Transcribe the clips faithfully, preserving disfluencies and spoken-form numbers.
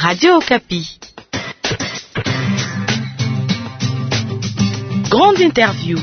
Radio Okapi. Grande interview.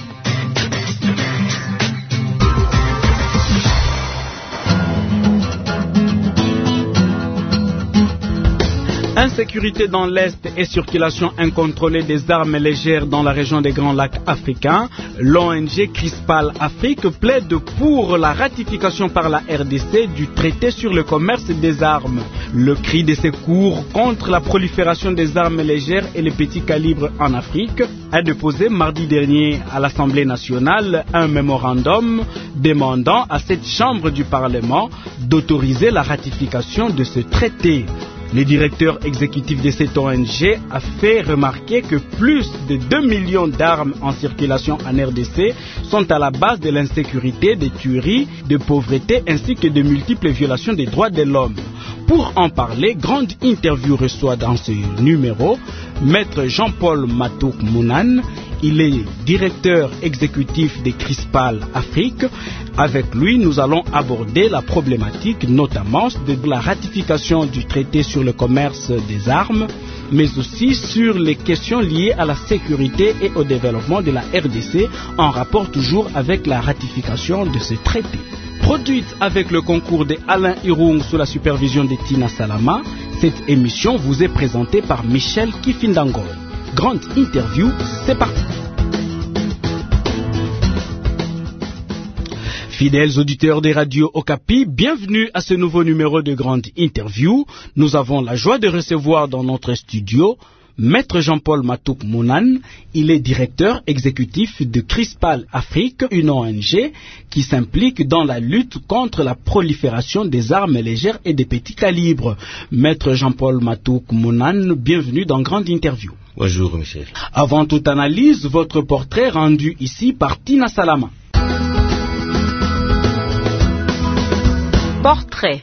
Insécurité dans l'Est et circulation incontrôlée des armes légères dans la région des Grands Lacs africains. L'O N G CRISPAL Afrique plaide pour la ratification par la R D C du traité sur le commerce des armes. Le cri de secours contre la prolifération des armes légères et les petits calibres en Afrique a déposé mardi dernier à l'Assemblée nationale un mémorandum demandant à cette chambre du Parlement d'autoriser la ratification de ce traité. Le directeur exécutif de cette O N G a fait remarquer que plus de deux millions d'armes en circulation en R D C sont à la base de l'insécurité, des tueries, de pauvreté ainsi que de multiples violations des droits de l'homme. Pour en parler, grande interview reçoit dans ce numéro Maître Jean-Paul Matouk Mounan. Il est directeur exécutif de CRISPAL Afrique. Avec lui, nous allons aborder la problématique notamment de la ratification du traité sur le commerce des armes, mais aussi sur les questions liées à la sécurité et au développement de la R D C en rapport toujours avec la ratification de ce traité. Produite avec le concours de Alain Irung sous la supervision de Tina Salama, cette émission vous est présentée par Michel Kifindangoy. Grande interview, c'est parti. Fidèles auditeurs des radios Okapi, bienvenue à ce nouveau numéro de Grande Interview. Nous avons la joie de recevoir dans notre studio Maître Jean-Paul Matouk Mounan. Il est directeur exécutif de CRISPAL Afrique, une O N G qui s'implique dans la lutte contre la prolifération des armes légères et des petits calibres. Maître Jean-Paul Matouk Mounan, bienvenue dans Grande Interview. Bonjour Michel. Avant toute analyse, votre portrait rendu ici par Tina Salama. Portrait.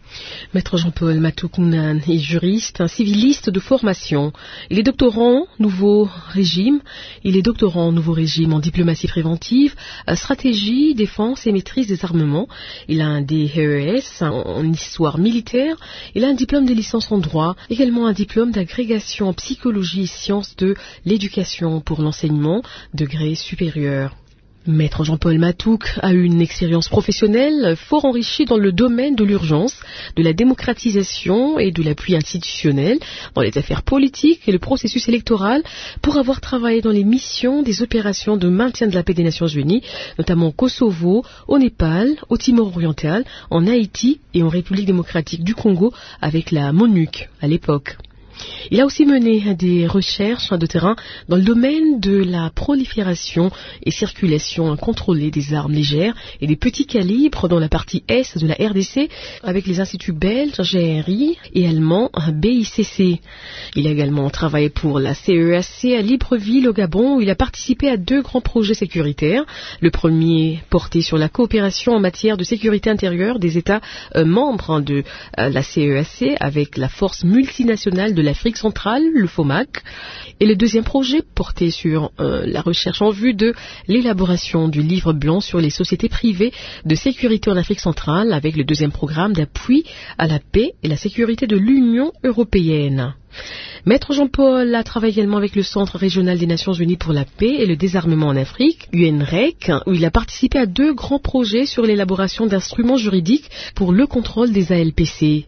Maître Jean-Paul Matouk Mounan est juriste, un civiliste de formation. Il est doctorant Nouveau Régime. Il est doctorant Nouveau Régime en diplomatie préventive, stratégie, défense et maîtrise des armements. Il a un D E E S en histoire militaire. Il a un diplôme de licence en droit, également un diplôme d'agrégation en psychologie et sciences de l'éducation pour l'enseignement, degré supérieur. Maître Jean-Paul Matouk a eu une expérience professionnelle fort enrichie dans le domaine de l'urgence, de la démocratisation et de l'appui institutionnel dans les affaires politiques et le processus électoral pour avoir travaillé dans les missions des opérations de maintien de la paix des Nations Unies, notamment au Kosovo, au Népal, au Timor oriental, en Haïti et en République démocratique du Congo avec la MONUC à l'époque. Il a aussi mené des recherches de terrain dans le domaine de la prolifération et circulation incontrôlée des armes légères et des petits calibres dans la partie est de la R D C avec les instituts belges G R I et allemands B I C C. Il a également travaillé pour la C E A C à Libreville au Gabon où il a participé à deux grands projets sécuritaires. Le premier porté sur la coopération en matière de sécurité intérieure des États euh, membres de euh, la C E A C avec la force multinationale de l'Afrique centrale, le FOMAC, et le deuxième projet porté sur euh, la recherche en vue de l'élaboration du livre blanc sur les sociétés privées de sécurité en Afrique centrale avec le deuxième programme d'appui à la paix et la sécurité de l'Union européenne. Maître Jean-Paul a travaillé également avec le Centre régional des Nations Unies pour la paix et le désarmement en Afrique, U N R E C, où il a participé à deux grands projets sur l'élaboration d'instruments juridiques pour le contrôle des A L P C.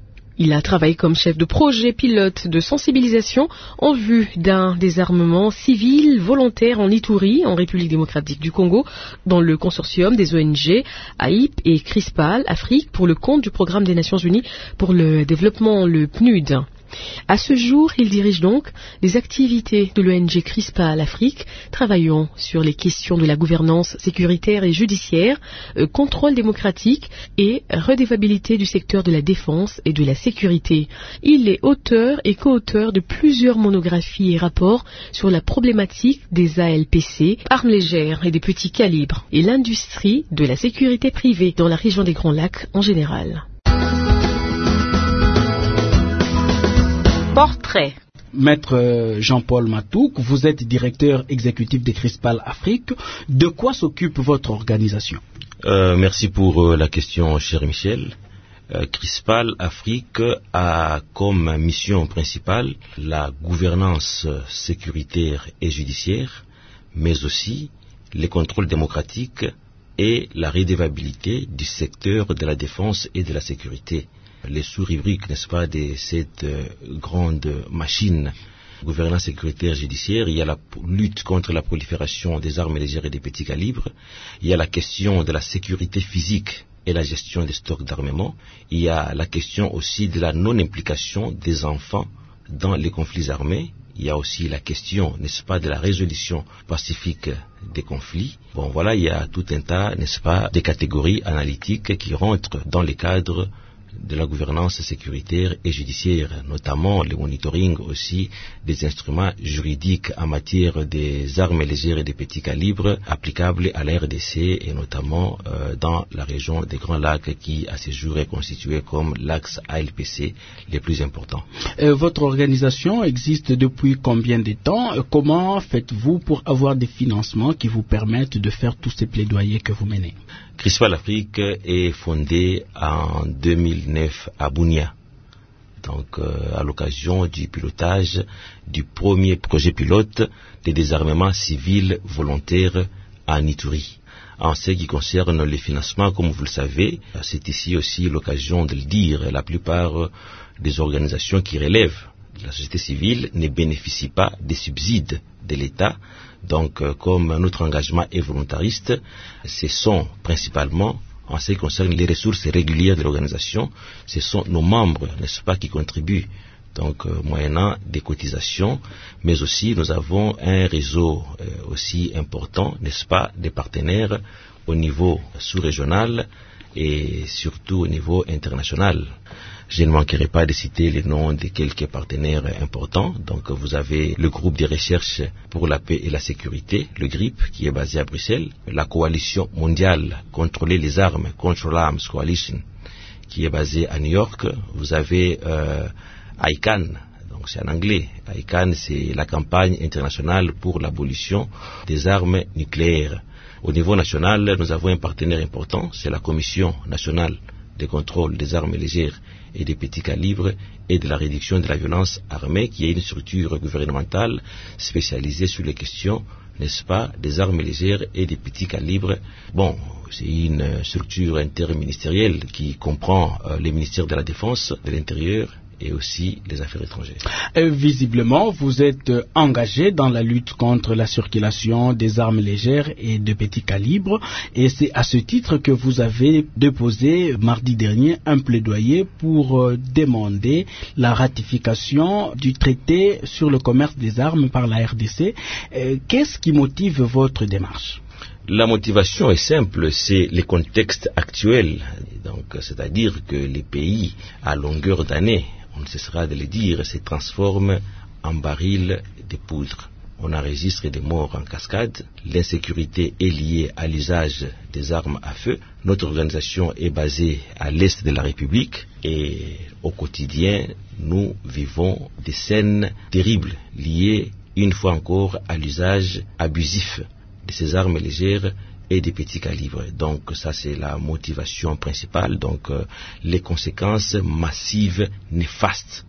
Il a travaillé comme chef de projet pilote de sensibilisation en vue d'un désarmement civil volontaire en Ituri, en République démocratique du Congo, dans le consortium des O N G A I P et CRISPAL Afrique pour le compte du Programme des Nations Unies pour le développement, le P N U D. À ce jour, il dirige donc les activités de l'O N G CRISPAL Afrique, travaillant sur les questions de la gouvernance sécuritaire et judiciaire, euh, contrôle démocratique et redevabilité du secteur de la défense et de la sécurité. Il est auteur et co-auteur de plusieurs monographies et rapports sur la problématique des A L P C, armes légères et des petits calibres, et l'industrie de la sécurité privée dans la région des Grands Lacs en général. Portrait. Maître Jean-Paul Matouk, vous êtes directeur exécutif de CRISPAL Afrique. De quoi s'occupe votre organisation ? euh, Merci pour euh, la question, cher Michel. Euh, CRISPAL Afrique a comme mission principale la gouvernance sécuritaire et judiciaire, mais aussi les contrôles démocratiques et la redevabilité du secteur de la défense et de la sécurité. Les sous-rubriques, n'est-ce pas, de cette euh, grande machine gouvernance sécuritaire judiciaire, il y a la lutte contre la prolifération des armes légères et des petits calibres, il y a la question de la sécurité physique et la gestion des stocks d'armement, il y a la question aussi de la non-implication des enfants dans les conflits armés, il y a aussi la question, n'est-ce pas, de la résolution pacifique des conflits. Bon, voilà, il y a tout un tas, n'est-ce pas, de catégories analytiques qui rentrent dans les cadres de la gouvernance sécuritaire et judiciaire, notamment le monitoring aussi des instruments juridiques en matière des armes légères et des petits calibres applicables à la R D C et notamment euh, dans la région des Grands Lacs qui à ce jour est constituée comme l'axe A L P C les plus importants. Euh, votre organisation existe depuis combien de temps? euh, Comment faites-vous pour avoir des financements qui vous permettent de faire tous ces plaidoyers que vous menez? CRISPAL Afrique est fondée en deux mille neuf à Bunia, donc euh, à l'occasion du pilotage du premier projet pilote de désarmement civil volontaire à Ituri. En ce qui concerne les financements, comme vous le savez, c'est ici aussi l'occasion de le dire, la plupart des organisations qui relèvent de la société civile ne bénéficient pas des subsides de l'État. Donc, euh, comme notre engagement est volontariste, ce sont principalement, en ce qui concerne les ressources régulières de l'organisation, ce sont nos membres, n'est-ce pas, qui contribuent, donc euh, moyennant des cotisations, mais aussi nous avons un réseau euh, aussi important, n'est-ce pas, des partenaires au niveau sous-régional et surtout au niveau international. Je ne manquerai pas de citer les noms de quelques partenaires importants. Donc vous avez le groupe de recherche pour la paix et la sécurité, le GRIP, qui est basé à Bruxelles, la coalition mondiale Contrôler les armes, Control Arms Coalition, qui est basée à New York. Vous avez euh, I C A N, donc c'est en anglais. I C A N, c'est la campagne internationale pour l'abolition des armes nucléaires. Au niveau national, nous avons un partenaire important, c'est la Commission nationale de contrôle des armes légères et des petits calibres et de la réduction de la violence armée, qui est une structure gouvernementale spécialisée sur les questions, n'est-ce pas, des armes légères et des petits calibres. Bon, c'est une structure interministérielle qui comprend euh, les ministères de la Défense, de l'Intérieur et aussi les affaires étrangères. Et visiblement, vous êtes engagé dans la lutte contre la circulation des armes légères et de petits calibres, et c'est à ce titre que vous avez déposé mardi dernier un plaidoyer pour euh, demander la ratification du traité sur le commerce des armes par la R D C. Euh, qu'est-ce qui motive votre démarche? La motivation est simple, c'est le contexte actuel, donc c'est-à-dire que les pays à longueur d'année, on ne cessera de le dire, se transforment en barils de poudre. On enregistre des morts en cascade, l'insécurité est liée à l'usage des armes à feu. Notre organisation est basée à l'est de la République et au quotidien, nous vivons des scènes terribles liées une fois encore à l'usage abusif de ces armes légères et des petits calibres. Donc ça c'est la motivation principale, donc euh, les conséquences massives, néfastes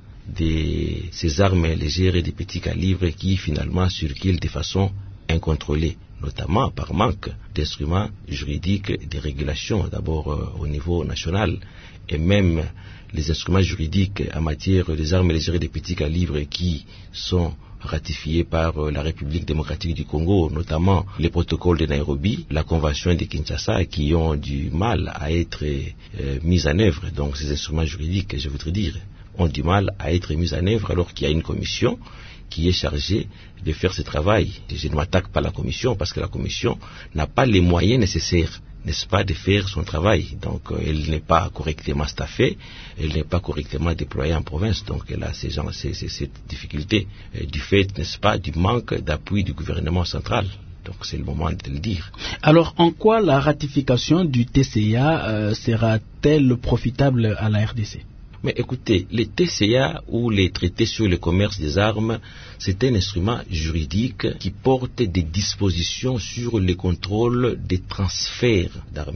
de ces armes légères et des petits calibres qui finalement circulent de façon incontrôlée, notamment par manque d'instruments juridiques de régulation, d'abord euh, au niveau national, et même les instruments juridiques en matière des armes légères et des petits calibres qui sont ratifiés par la République démocratique du Congo, notamment les protocoles de Nairobi, la convention de Kinshasa, qui ont du mal à être euh, mis en œuvre. Donc ces instruments juridiques, je voudrais dire, ont du mal à être mis en œuvre alors qu'il y a une commission qui est chargée de faire ce travail. Je ne m'attaque pas à la commission parce que la commission n'a pas les moyens nécessaires, n'est-ce pas, de faire son travail. Donc euh, elle n'est pas correctement staffée, elle n'est pas correctement déployée en province. Donc elle a ces gens, ces, ces, cette difficulté euh, du fait, n'est-ce pas, du manque d'appui du gouvernement central. Donc c'est le moment de le dire. Alors en quoi la ratification du T C A euh, sera-t-elle profitable à la R D C? Mais écoutez, les T C A ou les traités sur le commerce des armes, c'est un instrument juridique qui porte des dispositions sur le contrôle des transferts d'armement.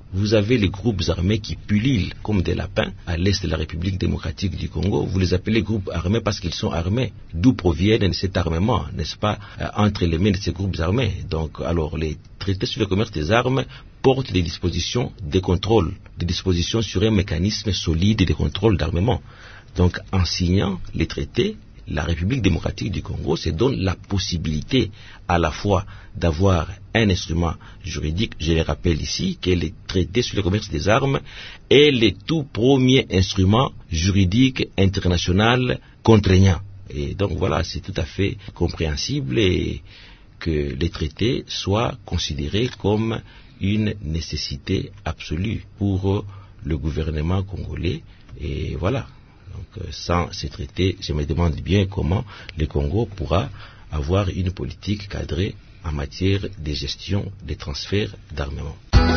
Vous avez les groupes armés qui pullulent comme des lapins à l'est de la République démocratique du Congo. Vous les appelez groupes armés parce qu'ils sont armés. D'où proviennent cet armement, n'est-ce pas, euh, entre les mains de ces groupes armés. Donc, alors, les traités sur le commerce des armes portent des dispositions de contrôle, des dispositions sur un mécanisme solide de contrôle d'armement. Donc, en signant les traités, la République démocratique du Congo se donne la possibilité à la fois d'avoir un instrument juridique, je le rappelle ici, qui est le traité sur le commerce des armes, et le tout premier instrument juridique international contraignant. Et donc voilà, c'est tout à fait compréhensible et que les traités soient considérés comme une nécessité absolue pour le gouvernement congolais. Et voilà. Donc, sans ces traités, je me demande bien comment le Congo pourra avoir une politique cadrée en matière de gestion des transferts d'armement.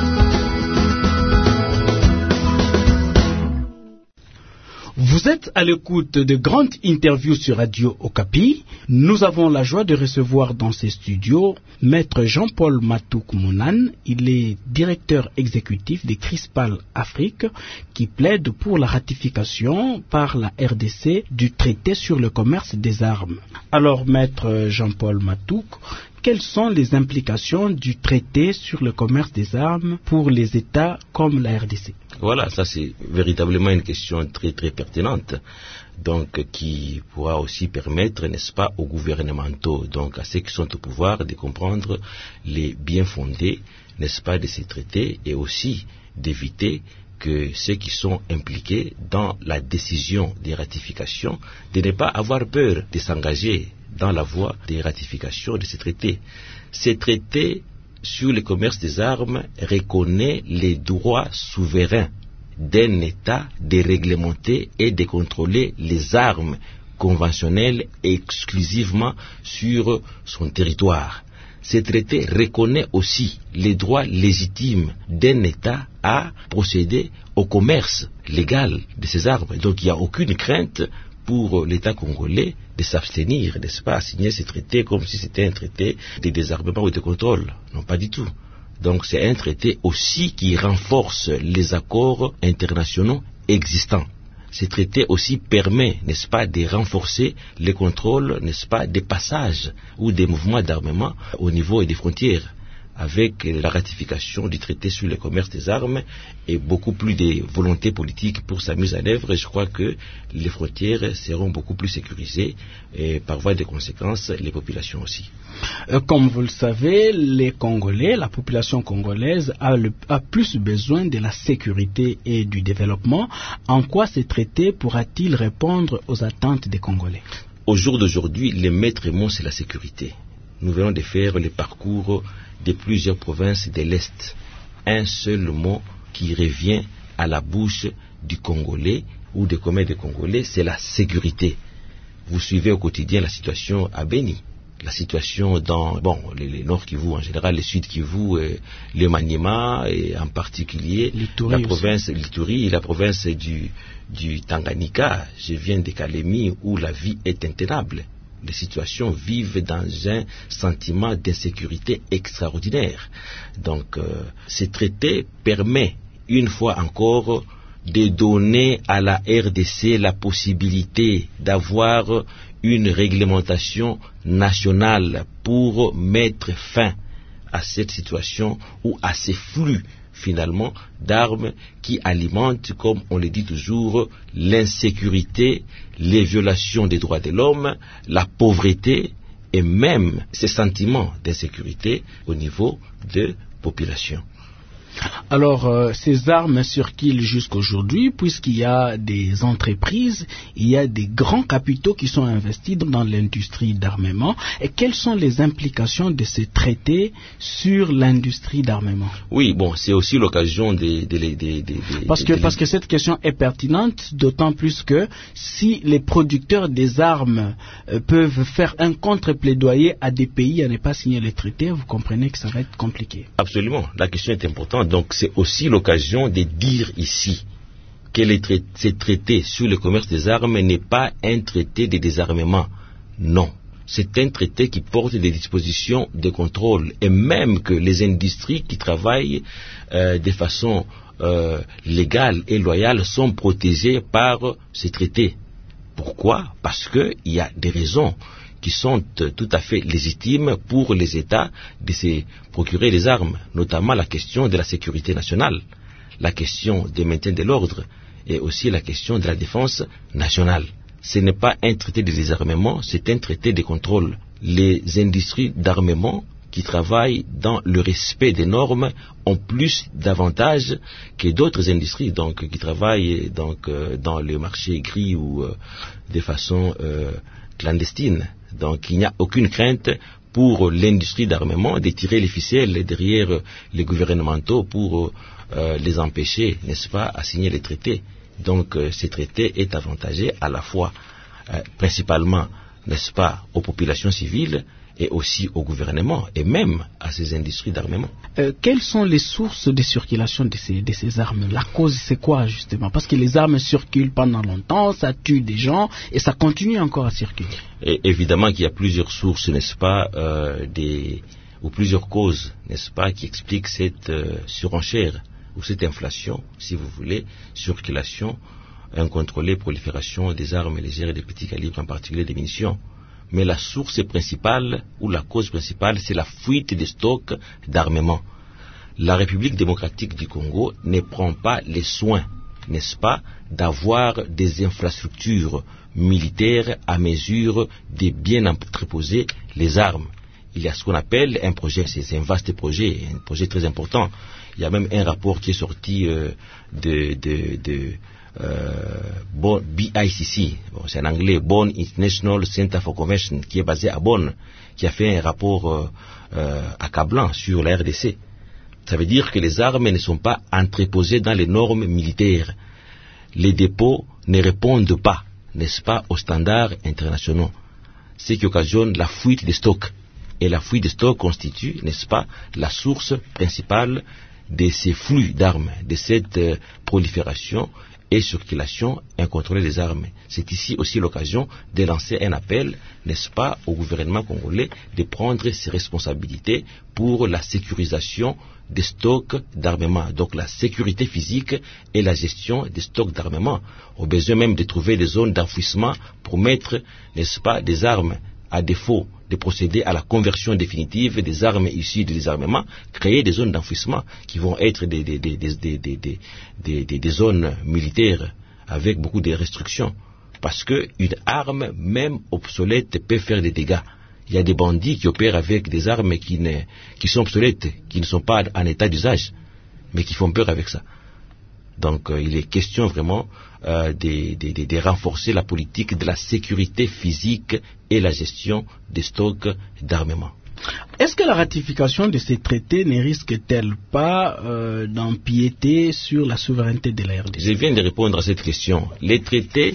Vous êtes à l'écoute de grandes interviews sur Radio Okapi. Nous avons la joie de recevoir dans ces studios Maître Jean-Paul Matouk Mounan. Il est directeur exécutif de Crispal Afrique qui plaide pour la ratification par la R D C du traité sur le commerce des armes. Alors, Maître Jean-Paul Matouk, quelles sont les implications du traité sur le commerce des armes pour les États comme la R D C? Voilà, ça c'est véritablement une question très très pertinente, donc qui pourra aussi permettre, n'est-ce pas, aux gouvernementaux, donc à ceux qui sont au pouvoir, de comprendre les bien fondés, n'est-ce pas, de ces traités et aussi d'éviter que ceux qui sont impliqués dans la décision des ratifications, de ne pas avoir peur de s'engager dans la voie des ratifications de ces traités. Ces traités sur le commerce des armes reconnaît les droits souverains d'un État de réglementer et de contrôler les armes conventionnelles exclusivement sur son territoire. Ce traité reconnaît aussi les droits légitimes d'un État à procéder au commerce légal de ces armes. Donc il n'y a aucune crainte pour l'État congolais de s'abstenir, n'est-ce pas, à signer ces traités comme si c'était un traité de désarmement ou de contrôle. Non, pas du tout. Donc c'est un traité aussi qui renforce les accords internationaux existants. Ce traité aussi permet, n'est-ce pas, de renforcer les contrôles, n'est-ce pas, des passages ou des mouvements d'armement au niveau des frontières. Avec la ratification du traité sur le commerce des armes et beaucoup plus de volonté politique pour sa mise en œuvre, je crois que les frontières seront beaucoup plus sécurisées et par voie de conséquence, les populations aussi. Comme vous le savez, les Congolais, la population congolaise a, le, a plus besoin de la sécurité et du développement. En quoi ce traité pourra-t-il répondre aux attentes des Congolais? Au jour d'aujourd'hui, le maître mot, c'est la sécurité. Nous venons de faire le parcours de plusieurs provinces de l'Est. Un seul mot qui revient à la bouche du Congolais ou des communs des Congolais, c'est la sécurité. Vous suivez au quotidien la situation à Beni, la situation dans bon, les, les Nord Kivu en général, les Sud Kivu, euh, le Maniema et en particulier l'Ituri la province l'Ituri, la province du, du Tanganyika. Je viens de Kalemi où la vie est intenable. Les situations vivent dans un sentiment d'insécurité extraordinaire. Donc, euh, ce traité permet, une fois encore, de donner à la R D C la possibilité d'avoir une réglementation nationale pour mettre fin à cette situation ou à ces flux finalement d'armes qui alimentent, comme on le dit toujours, l'insécurité, les violations des droits de l'homme, la pauvreté et même ces sentiments d'insécurité au niveau de population. Alors, euh, ces armes circulent jusqu'aujourd'hui puisqu'il y a des entreprises, il y a des grands capitaux qui sont investis dans l'industrie d'armement. Et quelles sont les implications de ces traités sur l'industrie d'armement? Oui, bon, c'est aussi l'occasion de... de, de, de, de parce, que, de, parce que cette question est pertinente, d'autant plus que si les producteurs des armes euh, peuvent faire un contre-plaidoyer à des pays à ne pas signer les traités, vous comprenez que ça va être compliqué. Absolument, la question est importante. Donc c'est aussi l'occasion de dire ici que les tra- ce traité sur le commerce des armes n'est pas un traité de désarmement. Non, c'est un traité qui porte des dispositions de contrôle, et même que les industries qui travaillent euh, de façon euh, légale et loyale sont protégées par ces traités. Pourquoi? Parce qu'il y a des raisons qui sont tout à fait légitimes pour les États de se procurer des armes, notamment la question de la sécurité nationale, la question du maintien de l'ordre et aussi la question de la défense nationale. Ce n'est pas un traité de désarmement, c'est un traité de contrôle. Les industries d'armement qui travaillent dans le respect des normes ont plus d'avantages que d'autres industries, donc qui travaillent donc euh, dans le marché gris ou euh, de façon euh, clandestine. Donc il n'y a aucune crainte pour l'industrie d'armement de tirer les ficelles derrière les gouvernementaux pour euh, les empêcher, n'est-ce pas, à signer les traités. Donc euh, ce traité est avantagé à la fois, euh, principalement, n'est-ce pas, aux populations civiles et aussi au gouvernement et même à ces industries d'armement. Euh, quelles sont les sources de circulation de ces, de ces armes? La cause, c'est quoi justement? Parce que les armes circulent pendant longtemps, ça tue des gens et ça continue encore à circuler. Et évidemment qu'il y a plusieurs sources, n'est-ce pas, euh, des, ou plusieurs causes, n'est-ce pas, qui expliquent cette euh, surenchère ou cette inflation, si vous voulez, circulation incontrôlée, prolifération des armes légères et de petits calibres, en particulier des munitions. Mais la source principale ou la cause principale, c'est la fuite des stocks d'armement. La République démocratique du Congo ne prend pas les soins, n'est-ce pas, d'avoir des infrastructures militaires à mesure de bien entreposer les armes. Il y a ce qu'on appelle un projet, c'est un vaste projet, un projet très important. Il y a même un rapport qui est sorti euh, de... de, de Euh, B I C C, bon, c'est en anglais, Bonn International Center for Convention, qui est basé à Bonn, qui a fait un rapport euh, euh, accablant sur la R D C. Ça veut dire que les armes ne sont pas entreposées dans les normes militaires. Les dépôts ne répondent pas, n'est-ce pas, aux standards internationaux. Ce qui occasionne la fuite des stocks. Et la fuite des stocks constitue, n'est-ce pas, la source principale de ces flux d'armes, de cette euh, prolifération et circulation incontrôlée des armes. C'est ici aussi l'occasion de lancer un appel, n'est-ce pas, au gouvernement congolais de prendre ses responsabilités pour la sécurisation des stocks d'armement, donc la sécurité physique et la gestion des stocks d'armement, au besoin même de trouver des zones d'enfouissement pour mettre, n'est-ce pas, des armes, à défaut de procéder à la conversion définitive des armes issues du désarmement, créer des zones d'enfouissement qui vont être des, des, des, des, des, des, des, des, des zones militaires avec beaucoup de restrictions. Parce qu'une arme, même obsolète, peut faire des dégâts. Il y a des bandits qui opèrent avec des armes qui, ne, qui sont obsolètes, qui ne sont pas en état d'usage, mais qui font peur avec ça. Donc euh, il est question vraiment euh, de, de, de, de renforcer la politique de la sécurité physique et la gestion des stocks d'armement. Est-ce que la ratification de ces traités ne risque-t-elle pas euh, d'empiéter sur la souveraineté de la R D C? Je viens de répondre à cette question. Les traités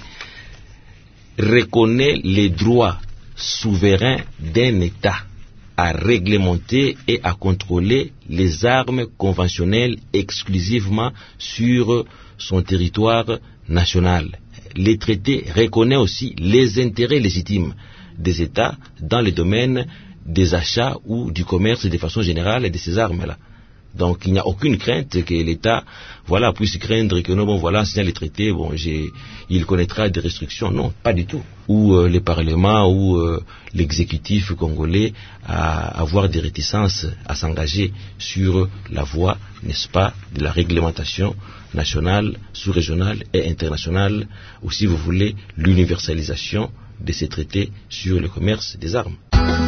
reconnaissent les droits souverains d'un État à réglementer et à contrôler les armes conventionnelles exclusivement sur son territoire national. Les traités reconnaissent aussi les intérêts légitimes des États dans le domaine des achats ou du commerce de façon générale de ces armes-là. Donc il n'y a aucune crainte que l'État, voilà, puisse craindre que non, bon, voilà, signer les traités, bon, j'ai, il connaîtra des restrictions. Non, pas du tout. Ou euh, le Parlement ou euh, l'exécutif congolais à avoir des réticences à s'engager sur la voie, n'est-ce pas, de la réglementation nationale, sous-régionale et internationale, ou si vous voulez, l'universalisation de ces traités sur le commerce des armes.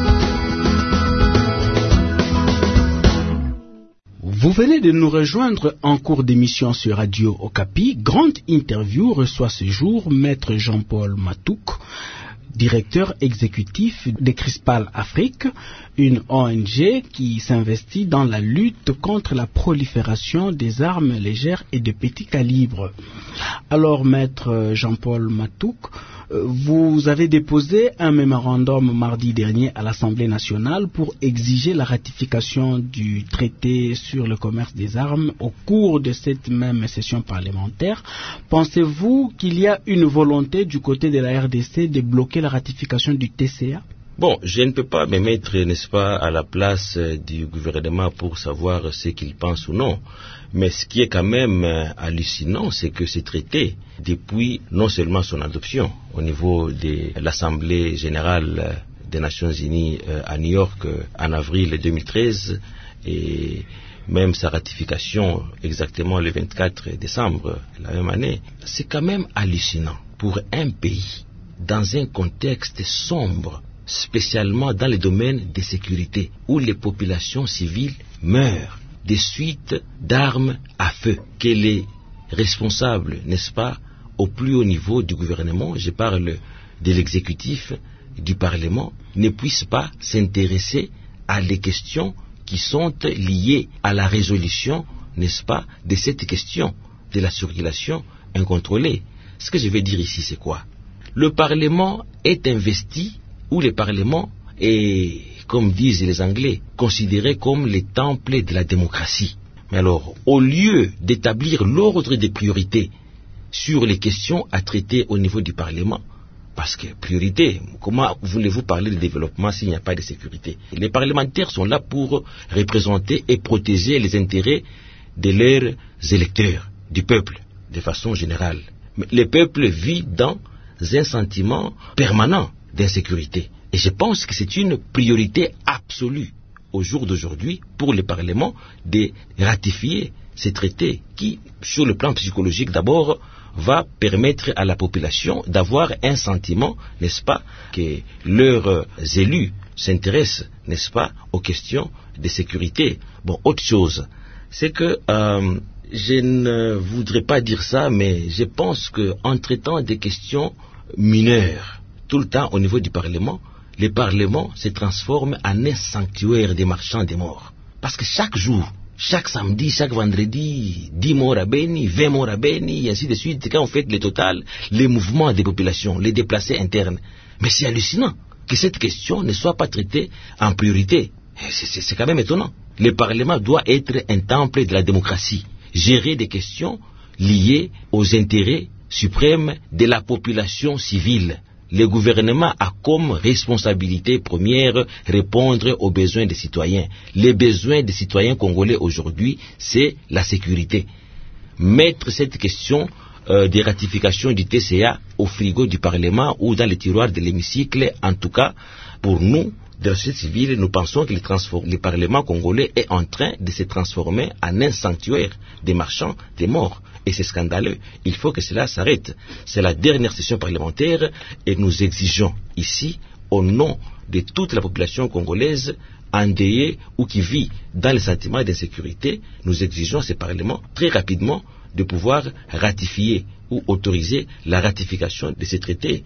Vous venez de nous rejoindre en cours d'émission sur Radio Okapi. Grande interview reçoit ce jour Maître Jean-Paul Matouk, directeur exécutif de Crispal Afrique, une O N G qui s'investit dans la lutte contre la prolifération des armes légères et de petit calibre. Alors, Maître Jean-Paul Matouk, vous avez déposé un mémorandum mardi dernier à l'Assemblée nationale pour exiger la ratification du traité sur le commerce des armes au cours de cette même session parlementaire. Pensez-vous qu'il y a une volonté du côté de la R D C de bloquer la ratification du T C A? Bon, je ne peux pas me mettre, n'est-ce pas, à la place du gouvernement pour savoir ce qu'il pense ou non. Mais ce qui est quand même hallucinant, c'est que ce traité, depuis non seulement son adoption au niveau de l'Assemblée générale des Nations Unies à New York en avril deux mille treize, et même sa ratification exactement le vingt-quatre décembre la même année, c'est quand même hallucinant pour un pays dans un contexte sombre, spécialement dans le domaine de sécurité, où les populations civiles meurent des suites d'armes à feu, que les responsables, n'est-ce pas, au plus haut niveau du gouvernement, je parle de l'exécutif, du Parlement, ne puissent pas s'intéresser à les questions qui sont liées à la résolution, n'est-ce pas, de cette question de la circulation incontrôlée. Ce que je veux dire ici, c'est quoi? Le Parlement est investi, ou le Parlement est, comme disent les Anglais, considéré comme le temple de la démocratie. Mais alors, au lieu d'établir l'ordre des priorités sur les questions à traiter au niveau du Parlement, parce que priorité, comment voulez-vous parler de développement s'il n'y a pas de sécurité? Les parlementaires sont là pour représenter et protéger les intérêts de leurs électeurs, du peuple, de façon générale. Mais le peuple vit dans un sentiment permanent d'insécurité. Et je pense que c'est une priorité absolue au jour d'aujourd'hui pour le Parlement de ratifier ces traités qui, sur le plan psychologique d'abord, va permettre à la population d'avoir un sentiment, n'est-ce pas, que leurs élus s'intéressent, n'est-ce pas, aux questions de sécurité. Bon, autre chose, c'est que euh, je ne voudrais pas dire ça, mais je pense qu'en traitant des questions mineures, tout le temps au niveau du Parlement, le Parlement se transforme en un sanctuaire des marchands des morts. Parce que chaque jour, chaque samedi, chaque vendredi, dix morts à Beni, vingt morts à Beni, et ainsi de suite, quand on fait le total, les mouvements des populations, les déplacés internes. Mais c'est hallucinant que cette question ne soit pas traitée en priorité. C'est, c'est quand même étonnant. Le Parlement doit être un temple de la démocratie, gérer des questions liées aux intérêts suprêmes de la population civile. Le gouvernement a comme responsabilité première répondre aux besoins des citoyens. Les besoins des citoyens congolais aujourd'hui, c'est la sécurité. Mettre cette question euh, de ratification du T C A au frigo du Parlement ou dans les tiroirs de l'hémicycle, en tout cas, pour nous, de la société civile, nous pensons que le, le Parlement congolais est en train de se transformer en un sanctuaire des marchands des morts. Et c'est scandaleux. Il faut que cela s'arrête. C'est la dernière session parlementaire et nous exigeons ici, au nom de toute la population congolaise, endeuillée ou qui vit dans le sentiment d'insécurité, nous exigeons à ce Parlement très rapidement de pouvoir ratifier ou autoriser la ratification de ces traités.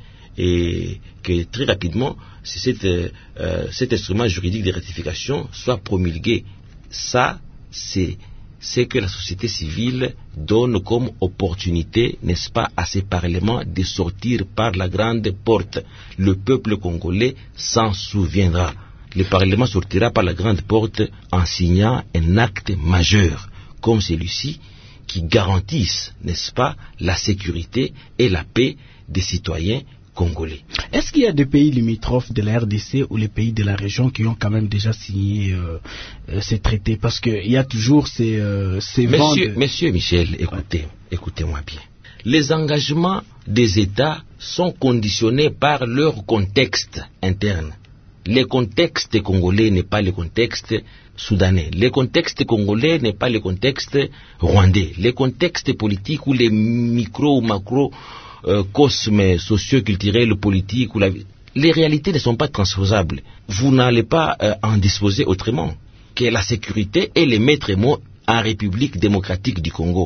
Et que très rapidement, cet, euh, cet instrument juridique de ratification soit promulgué. Ça, c'est ce que la société civile donne comme opportunité, n'est-ce pas, à ces parlements de sortir par la grande porte. Le peuple congolais s'en souviendra. Le Parlement sortira par la grande porte en signant un acte majeur, comme celui-ci, qui garantisse, n'est-ce pas, la sécurité et la paix des citoyens congolais. Est-ce qu'il y a des pays limitrophes de la R D C ou les pays de la région qui ont quand même déjà signé euh, euh, ces traités? Parce qu'il y a toujours ces, euh, ces vents Monsieur, de... Monsieur Michel, écoutez, ouais. écoutez-moi bien. Les engagements des États sont conditionnés par leur contexte interne. Le contexte congolais n'est pas le contexte soudanais. Le contexte congolais n'est pas le contexte rwandais. Le contexte politique ou les micro ou macro Euh, cosme socio-culturel, politique, ou la... les réalités ne sont pas transposables. Vous n'allez pas euh, en disposer autrement. Que la sécurité est le maître mot en République démocratique du Congo.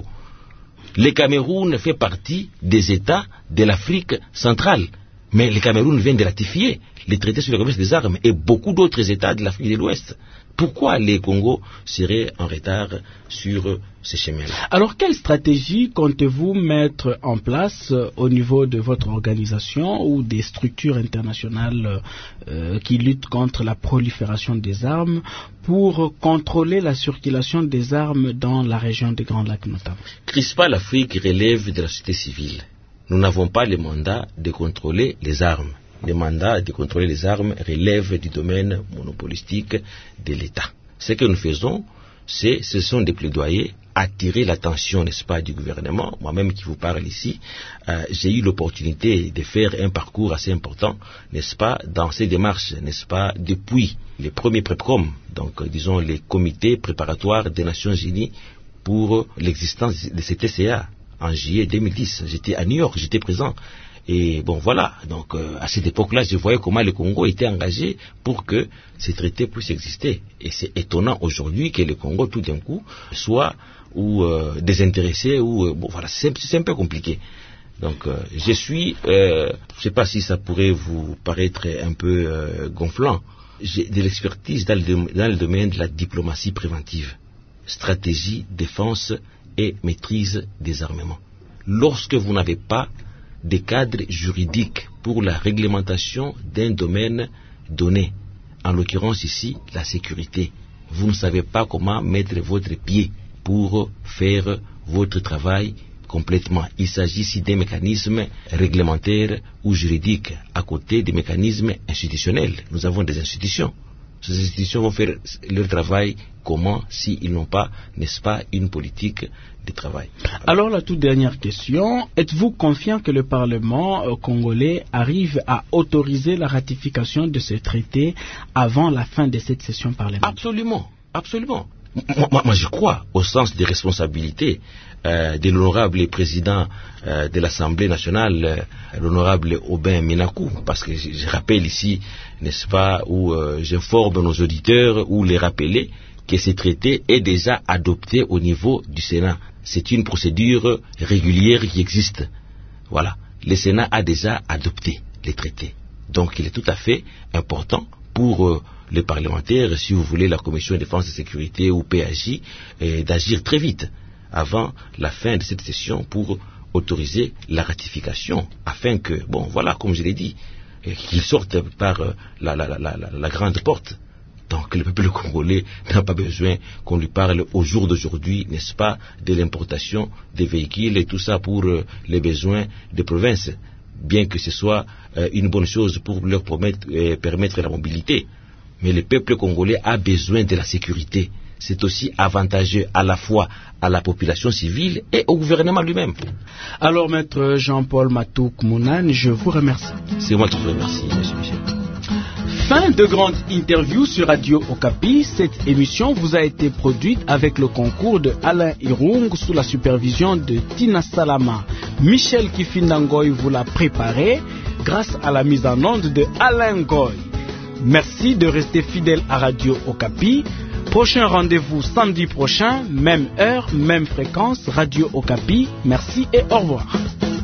Le Cameroun fait partie des États de l'Afrique centrale. Mais le Cameroun vient de ratifier les traités sur le commerce des armes et beaucoup d'autres États de l'Afrique de l'Ouest. Pourquoi les Congos seraient en retard sur ces chemins-là? Alors, quelle stratégie comptez-vous mettre en place euh, au niveau de votre organisation ou des structures internationales euh, qui luttent contre la prolifération des armes pour contrôler la circulation des armes dans la région des Grands Lacs notamment? CRISPAL Afrique relève de la société civile. Nous n'avons pas le mandat de contrôler les armes. le mandat de contrôler les armes relève du domaine monopolistique de l'État. Ce que nous faisons, c'est, ce sont des plaidoyers, attirer l'attention, n'est-ce pas, du gouvernement. Moi-même qui vous parle ici, euh, j'ai eu l'opportunité de faire un parcours assez important, n'est-ce pas, dans ces démarches, n'est-ce pas, depuis les premiers PREPCOM, donc euh, disons les comités préparatoires des Nations Unies pour l'existence de ces T C A en juillet deux mille dix. J'étais à New York, j'étais présent. Et bon, voilà, donc euh, à cette époque-là, je voyais comment le Congo était engagé pour que ces traités puissent exister. Et c'est étonnant aujourd'hui que le Congo, tout d'un coup, soit ou euh, désintéressé, ou euh, bon, voilà, c'est, c'est un peu compliqué. Donc, euh, je suis, euh, je ne sais pas si ça pourrait vous paraître un peu euh, gonflant. J'ai de l'expertise dans le, dans le domaine de la diplomatie préventive, stratégie, défense et maîtrise des armements. Lorsque vous n'avez pas des cadres juridiques pour la réglementation d'un domaine donné, en l'occurrence ici la sécurité, vous ne savez pas comment mettre votre pied pour faire votre travail complètement. Il s'agit ici d'un mécanisme réglementaire ou juridique à côté des mécanismes institutionnels. Nous avons des institutions. Ces institutions vont faire leur travail comment s'ils n'ont pas, n'est-ce pas, une politique de travail. Alors la toute dernière question, êtes-vous confiant que le Parlement euh, congolais arrive à autoriser la ratification de ce traité avant la fin de cette session parlementaire? Absolument, absolument. Moi, moi je crois au sens des responsabilités euh, de l'honorable président euh, de l'Assemblée nationale, euh, l'honorable Aubin Minakou, parce que je, je rappelle ici, n'est-ce pas, où euh, j'informe nos auditeurs ou les rappeler que ce traité est déjà adopté au niveau du Sénat. C'est une procédure régulière qui existe. Voilà. Le Sénat a déjà adopté les traités. Donc il est tout à fait important pour euh, les parlementaires, si vous voulez, la Commission de défense et sécurité ou P A J, euh, d'agir très vite avant la fin de cette session pour autoriser la ratification, afin que, bon, voilà, comme je l'ai dit, euh, qu'ils sortent par euh, la, la, la, la, la grande porte. Donc le peuple congolais n'a pas besoin qu'on lui parle au jour d'aujourd'hui, n'est-ce pas, de l'importation des véhicules et tout ça pour euh, les besoins des provinces, bien que ce soit euh, une bonne chose pour leur promettre, euh, permettre la mobilité. Mais le peuple congolais a besoin de la sécurité. C'est aussi avantageux à la fois à la population civile et au gouvernement lui-même. Alors, maître Jean-Paul Matouk Mounane, je vous remercie. C'est moi qui vous remercie, monsieur Michel. Fin de grande interview sur Radio Okapi. Cette émission vous a été produite avec le concours de Alain Irung sous la supervision de Tina Salama. Michel Kifindangoy vous l'a préparé grâce à la mise en onde de Alain Goy. Merci de rester fidèle à Radio Okapi. Prochain rendez-vous samedi prochain, même heure, même fréquence, Radio Okapi. Merci et au revoir.